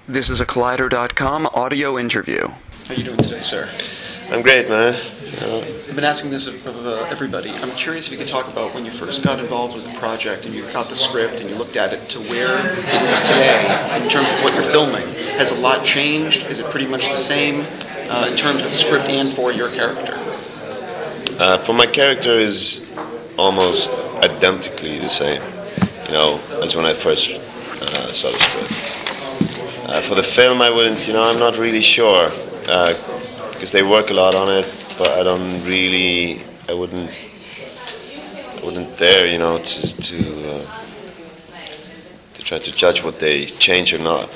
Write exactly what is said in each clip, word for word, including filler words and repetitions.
This is a Collider dot com audio interview. How are you doing today, sir? I'm great, man. Uh, I've been asking this of, of uh, everybody. I'm curious if you could talk about when you first got involved with the project and you got the script and you looked at it to where it is today in terms of what you're filming. Has a lot changed? Is it pretty much the same uh, in terms of the script and for your character? uh, for my character is almost identically the same, you know, as when I first uh, saw the script. Uh, for the film, I wouldn't, you know, I'm not really sure. Uh, because they work a lot on it, but I don't really, I wouldn't, I wouldn't dare, you know, to to, uh, to try to judge what they change or not.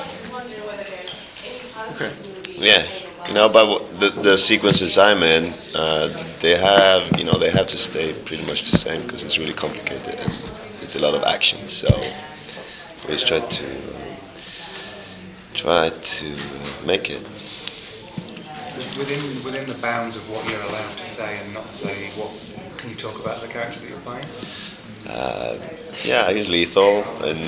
Okay. Yeah, you know, but the the sequences I'm in, uh, they have, you know, they have to stay pretty much the same because it's really complicated and it's a lot of action. So I always try to uh, try to uh, make it. Within within the bounds of what you're allowed to say and not say, what can you talk about the character that you're playing? Uh, yeah, he's lethal, and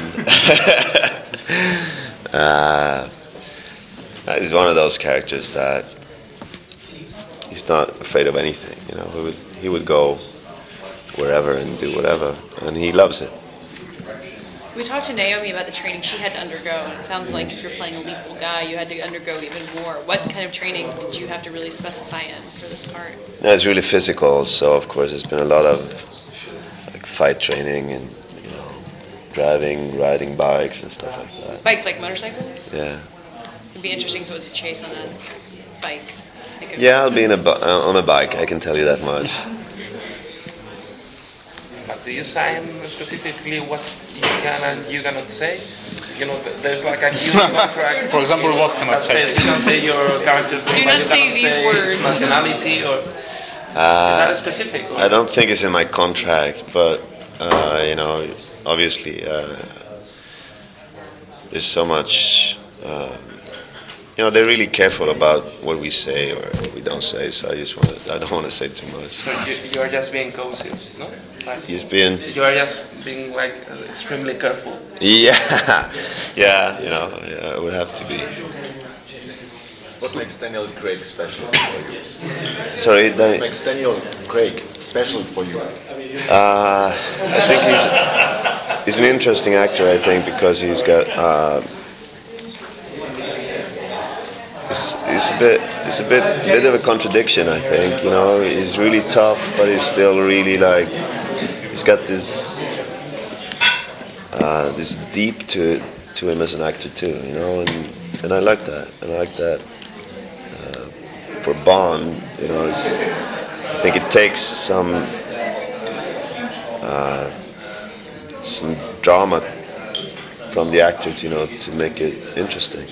uh, he's one of those characters that he's not afraid of anything. You know, he would he would go wherever and do whatever, and he loves it. We talked to Naomi about the training she had to undergo, and it sounds like if you're playing a lethal guy, you had to undergo even more. What kind of training did you have to really specify in for this part? No, it's really physical, so of course there's been a lot of like fight training and, you know, driving, riding bikes and stuff like that. Bikes like motorcycles? Yeah. It'd be interesting if it was a chase on a bike. Like a Yeah, I'll be in a bu- uh, on a bike, I can tell you that much. But do you sign specifically what you can and you cannot say? You know, there's like a huge contract. For example, what can I that say? says you can say your character's name, Do but not you say cannot these say words. nationality or. Uh, Is that specific? Or? I don't think it's in my contract, but uh, you know, obviously, uh, there's so much. Uh, you know, they're really careful about what we say or what we don't say. So I just want to. I don't want to say too much. So you, you are just being cautious, no? Like, He's been. you are just being like extremely careful. Yeah, yeah. You know, yeah, it would have to be. What makes Daniel Craig special for you? Sorry, What Danny. makes Daniel Craig special for you? Uh, I think he's he's an interesting actor. I think because he's got. Uh, It's, it's a bit, it's a bit, bit of a contradiction. I think, you know, he's really tough, but he's still really like, he's got this, uh, this deep to to him as an actor too, you know, and and I like that, and I like that. Uh, for Bond, you know, it's, I think it takes some, uh, some drama from the actor, to, you know, to make it interesting.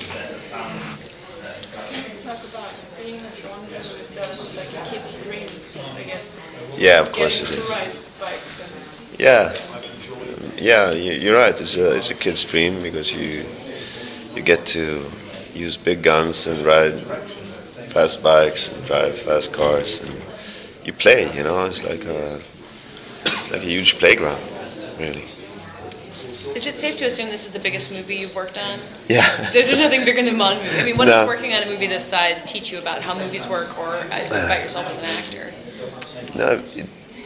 Yeah, of course it is. Yeah, yeah, you're right. It's a it's a kid's dream because you you get to use big guns and ride fast bikes and drive fast cars and you play. You know, it's like a it's like a huge playground, really. Is it safe to assume this is the biggest movie you've worked on? Yeah. There's nothing bigger than Bond movie. I mean, what No. does working on a movie this size teach you about how movies work or about yourself as an actor? No, it,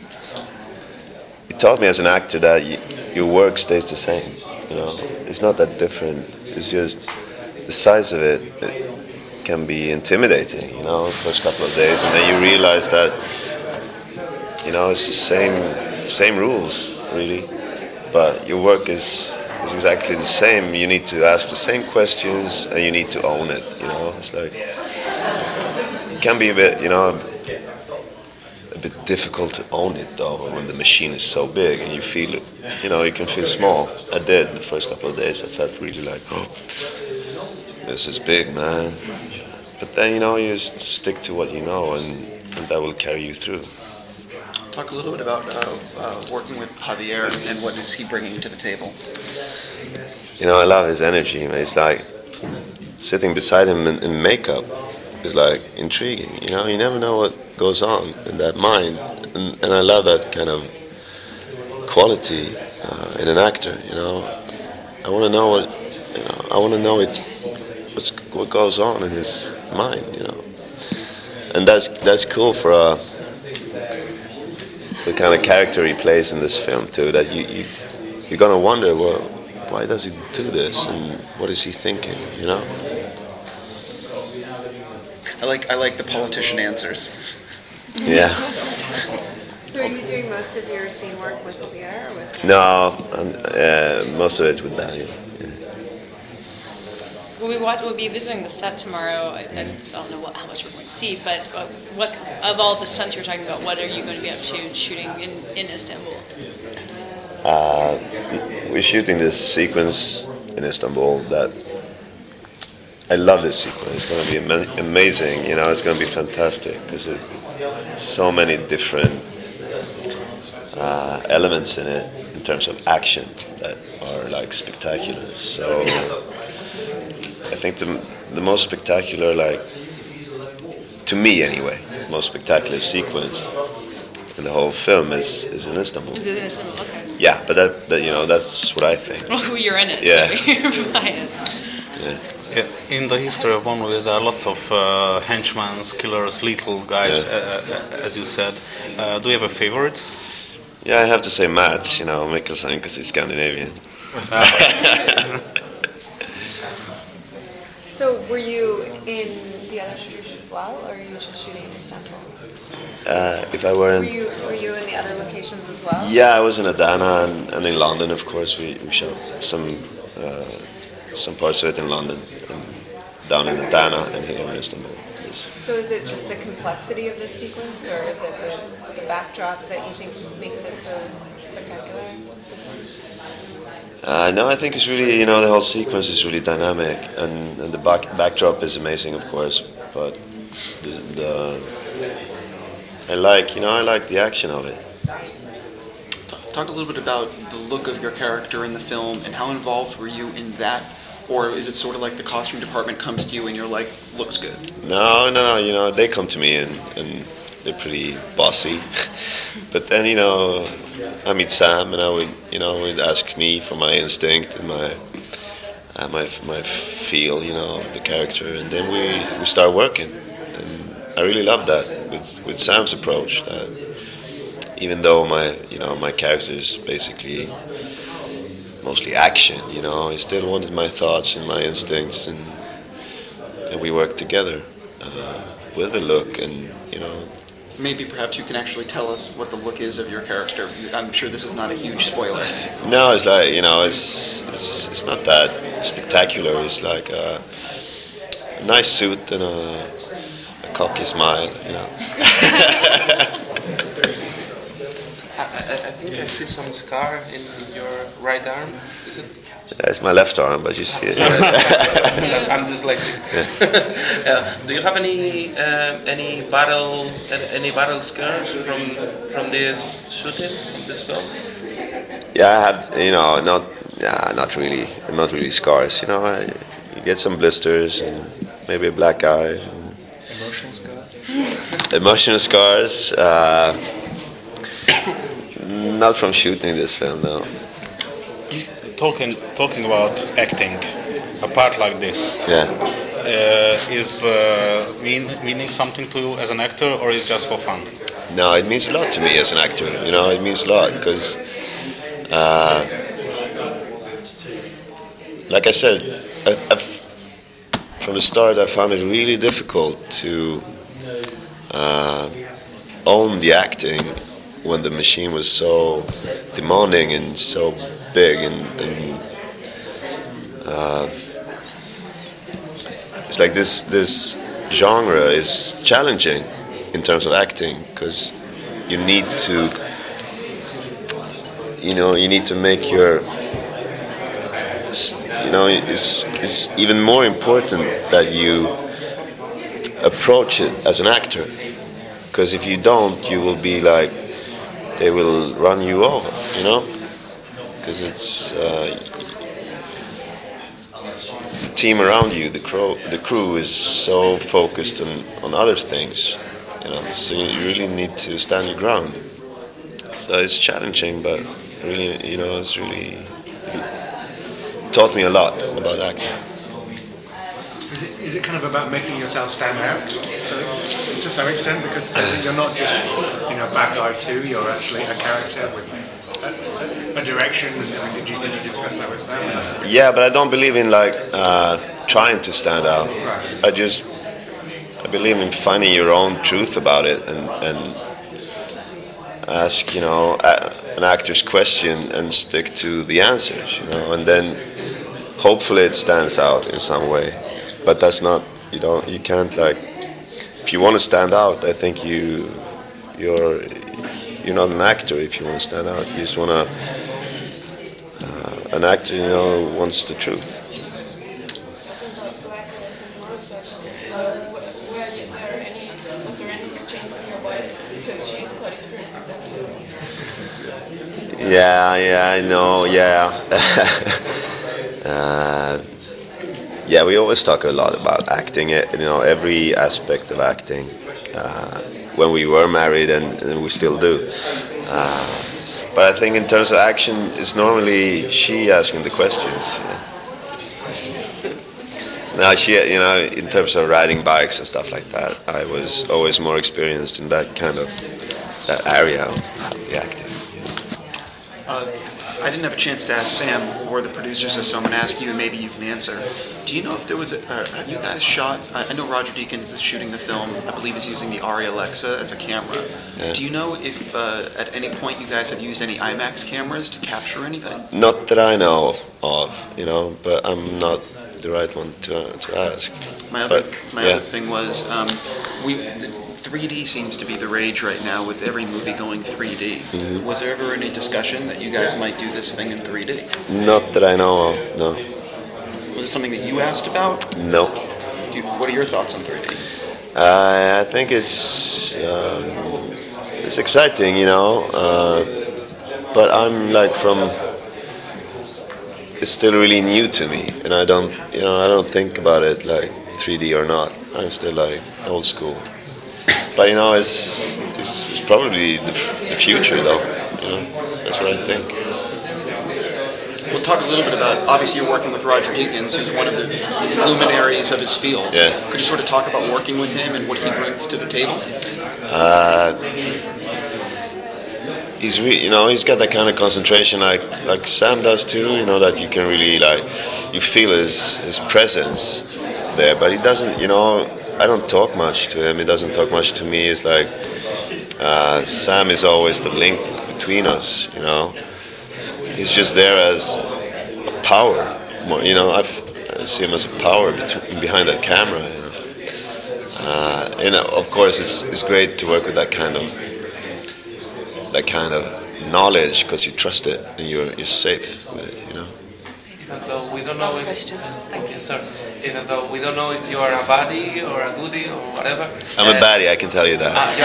it taught me as an actor that y your work stays the same. You know, it's not that different. It's just the size of it, it can be intimidating. You know, the first couple of days, and then you realize that, you know, it's the same same rules really, but your work is is exactly the same. You need to ask the same questions, and you need to own it. You know, it's like it can be a bit, you know. A bit difficult to own it though when the machine is so big and you feel it, you know, you can feel small. I did the first couple of days. I felt really like, oh, this is big, man. But then, you know, you just stick to what you know, and, and that will carry you through. Talk a little bit about uh, uh, working with Javier and what is he bringing to the table. You know, I love his energy, man. It's like sitting beside him in, in makeup is like intriguing. You know, you never know what goes on in that mind, and, and I love that kind of quality uh, in an actor. You know, I want to know what, you know, I want to know it what's what goes on in his mind, you know. And that's that's cool for a the kind of character he plays in this film too. That you, you you're gonna wonder, well, why does he do this, and what is he thinking, you know? I like I like the politician answers. Yeah. So are you doing most of your scene work with Pierre or with? No, um, uh, most of it with Daniel. Yeah. Well, we watch, we'll be visiting the set tomorrow. I, I don't know what, how much we're going to see, but uh, what of all the stunts you were talking about, what are you going to be up to shooting in, in Istanbul? Uh, we're shooting this sequence in Istanbul that I love. This sequence. It's going to be ama- amazing. You know, it's going to be fantastic because there's so many different uh, elements in it in terms of action that are like spectacular. So I think the the most spectacular, like to me anyway, most spectacular sequence in the whole film is, is in Istanbul. Is it in Istanbul? Okay. Yeah, but that, that you know that's what I think. Well, you're in it, Yeah. so you're biased. Yeah. Yeah, in the history of Bond movies, there are lots of uh, henchmen, killers, lethal guys, Yeah. uh, uh, as you said. Uh, do you have a favorite? Yeah, I have to say Mats, you know, Mikkelsen, because he's Scandinavian. So were you in the other shoots as well, or are you just shooting in Istanbul? Uh, if I were Were in... you were you in the other locations as well? Yeah, I was in Adana and, and in London, of course. We, we shot some uh, some parts of it in London, and down in Adana and here in Istanbul. Yes. So is it just the complexity of this sequence, or is it the, the backdrop that you think makes it so spectacular? Uh, no, I think it's really, you know, the whole sequence is really dynamic, and, and the back, backdrop is amazing, of course, but the, the I like, you know, I like the action of it. Talk a little bit about the look of your character in the film and how involved were you in that? Or is it sort of like the costume department comes to you and you're like, looks good? No, no, no, you know, they come to me and, and they're pretty bossy. But then, you know, I meet Sam and I would, you know, would ask me for my instinct and my uh, my my feel, you know, of the character. And then we, we start working. And I really love that with, with Sam's approach, that even though my, you know, my character is basically mostly action, you know, I still wanted my thoughts and my instincts, and and we worked together uh, with the look, and you know. Maybe perhaps you can actually tell us what the look is of your character. I'm sure this is not a huge spoiler. No, it's like, you know, it's it's, it's not that spectacular. It's like a, a nice suit and a, a cocky smile, you know. I, I, I think I see some scar in, in your right arm. Is it? Yeah, it's my left arm, but you see it. I'm dyslexic. uh, do you have any uh, any battle any battle scars from from this shooting, from this film? Yeah, I have, you know, not, yeah, not really, not really scars. You know, I, you get some blisters and maybe a black eye. Emotional scars? Emotional scars. Uh, not from shooting this film, no. Talking talking about acting, a part like this, Yeah. uh, is uh, mean, meaning something to you as an actor, or is it just for fun? No, it means a lot to me as an actor. You know, it means a lot because, uh, like I said, I, I've, from the start, I found it really difficult to uh, own the acting when the machine was so demanding and so big, and, and uh, it's like this this genre is challenging in terms of acting because you need to, you know, you need to make your, you know, it's, it's even more important that you approach it as an actor, because if you don't, you will be like, they will run you over, you know, because it's uh, the team around you, the crew, the crew is so focused on, on other things, you know, so you really need to stand your ground. So it's challenging, but really, you know, it's really, it taught me a lot about acting. Is Is it, is it kind of about making yourself stand out to, to some extent? Because you're not just, you know, bad guy too, you're actually a character with a, a direction. And I mean, did you, did you discuss that with Sam? Yeah, but I don't believe in like uh, trying to stand out. Right. I just I believe in finding your own truth about it and, and ask, you know, a, an actor's question and stick to the answers, you know, and then hopefully it stands out in some way. But that's not, you don't, you can't like, if you want to stand out, I think you, you're, you're not an actor if you want to stand out. You just want to, uh, an actor, you know, wants the truth. Yeah, yeah, I know, yeah. uh, yeah, we always talk a lot about acting, you know, every aspect of acting. Uh, when we were married, and, and we still do. Uh, but I think in terms of action, it's normally she asking the questions. Yeah. Now she, you know, in terms of riding bikes and stuff like that, I was always more experienced in that kind of that area of the acting. Uh, I didn't have a chance to ask Sam or the producers, so I'm going to ask you, and maybe you can answer. Do you know if there was a, uh, have you guys shot, I, I know Roger Deakins is shooting the film, I believe he's using the Arri Alexa as a camera. Yeah. Do you know if uh, at any point you guys have used any IMAX cameras to capture anything? Not that I know of, you know, but I'm not the right one to, to ask. My other, but, my yeah. other thing was, um, we, the, three D seems to be the rage right now with every movie going three D. Mm-hmm. Was there ever any discussion that you guys might do this thing in three D? Not that I know of, no. Was it something that you asked about? No. Do you, what are your thoughts on three D? Uh, I think it's um, it's exciting, you know, uh, but I'm like from, it's still really new to me, and I don't, you know, I don't think about it like three D or not. I'm still like old school. But you know, it's it's, it's probably the, the future, though. You know, that's what I think. We'll talk a little bit about. Obviously, you're working with Roger Deakins, who's one of the luminaries of his field. Yeah. Could you sort of talk about working with him and what he brings to the table? Uh, he's re- you know, he's got that kind of concentration like like Sam does too. You know, that you can really like, you feel his his presence there, but he doesn't. You know. I don't talk much to him. He doesn't talk much to me. It's like uh, Sam is always the link between us. You know, he's just there as a power. More, you know, I've, I see him as a power between, behind that camera. You know, uh, and of course, it's it's great to work with that kind of that kind of knowledge because you trust it and you're you're safe with it. You know. Even though we don't know if, okay, sorry. Even though we don't know if you are a baddie or a goodie or whatever. I'm uh, a baddie, I can tell you that. Ah,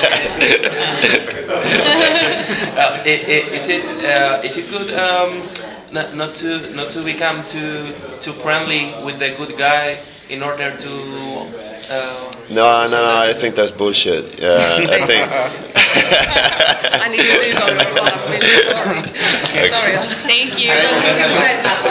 uh, is it uh, is it good um, not, not to not to become too too friendly with the good guy in order to? Uh, no, no, no. I think that's bullshit. Yeah, I think. I need to lose on it. Sorry. Sorry. Thank you.